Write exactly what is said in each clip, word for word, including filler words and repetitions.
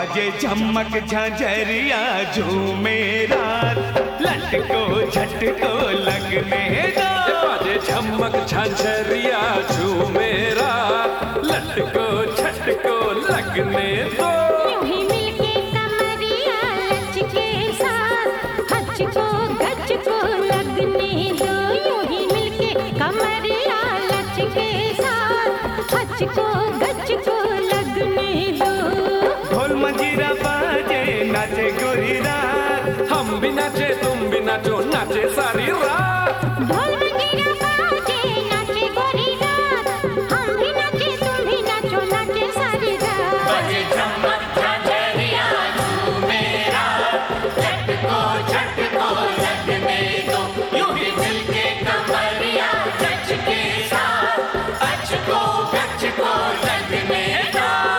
बाजे झमक झांझरिया झूमे रात, लटको झटको लगने दो। बाजे झमक झांझरिया झूमे रात, लटको झटको लगने दो। यूं ही मिलके कमरिया लचके साथ, हचको गचको लगने दो। यूं ही मिलके कमरिया लचके साथ, हचको गचको लगने दो। ढोल मंजीरा बाजे नाचे गोरी रात, हम भी नाचे तुम भी नाचो, नाचे सारी रात। ढोल मंजीरा बाजे नाचे गोरी रात, हम भी नाचे तुम भी नाचो, नाचे सारी रात। बाजे झमक झांझरिया झूमे रात, झटको झटको लगने दो। यूं ही मिलके कमरिया लचके साथ, अचको गचको लगने दो।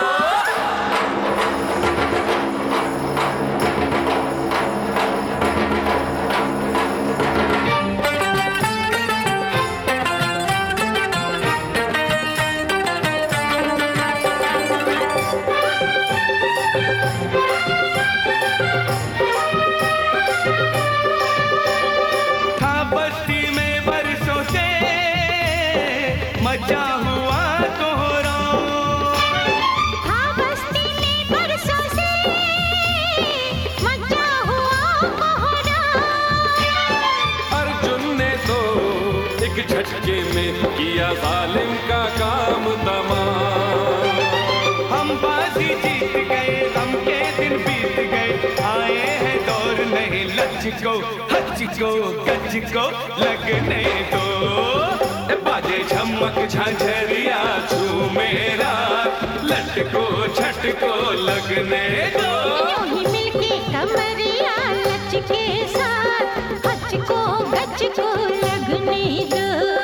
था बस्ती में बरसों से मचा हुआ कोहराम। हाँ बस्ती में बरसों से मचा हुआ कोहराम। अर्जुन ने तो एक झटके में किया जालिम का काम तमाम। हम बाजी जीत गए, गम के दिन बीत गए, आए हैं दौर नहीं लचको हचको गचको लगने दो। ए बाजे झमक झांझरिया झूमे रात, लटको झटको लगने दो। यूं ही मिलके कमरिया लचके साथ, हचको गचको लगने दो।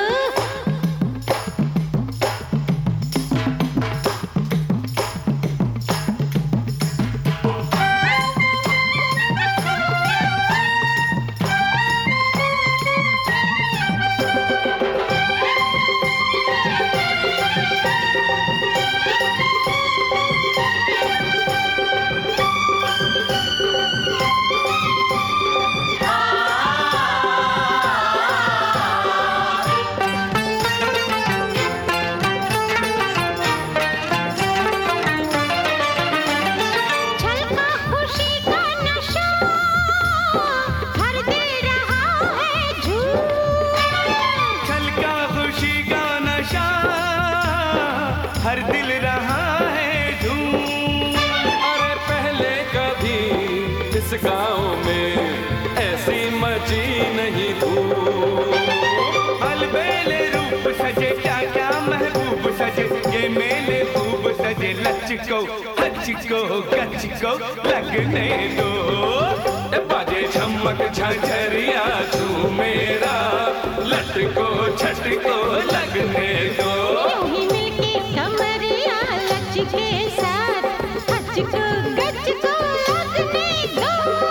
छलका खुशी का नशा भर दे रहा है झूम। छलका खुशी का नशा हर दिल रहा है झूम। अरे पहले कभी इस गांव में ऐसी मची नहीं धूम। अलबेले रूप सजे, क्या क्या महबूब सजे, ये मेले खूब सजे, लचको हचको गचको लगने दो। ए बाजे झमक झांझरिया झूमे रात, लटको झटको लगने दो। यूं ही मिलके कमरिया लचके साथ, हचको गचको लगने दो।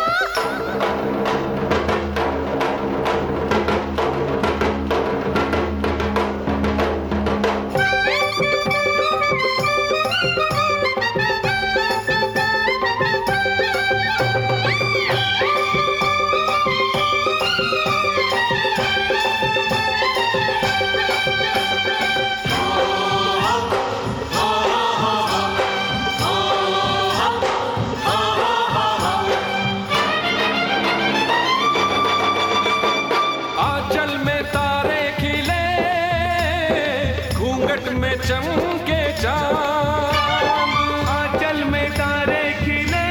आंचल में तारे खिले, घूंघट में चमके चांद। आंचल में तारे खिले,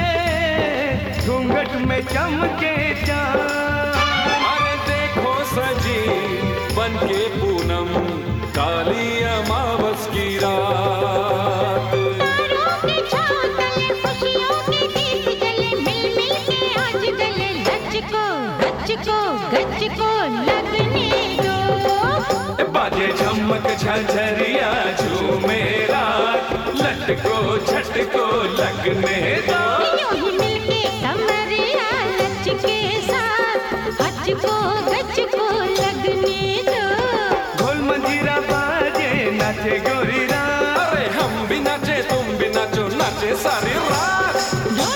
घूंघट में चमके चांद। अरे देखो सजी बन के पूनम, काली अमावस की रात। तारों की छाँव तले खुशियों के दीप जले, मिल मिल के आज गले, लचको गचको गचको लगने दो। ए बाजे झमक झांझरिया झूमे रात, लटको झटको लगने दो। यूं ही मिलके कमरिया लचके साथ, हचको गचको लगने दो। ढोल मंजीरा बाजे नाचे गोरी रात, अरे हम भी नाचे तुम भी नाचो, नाचे सारी रात। ढोल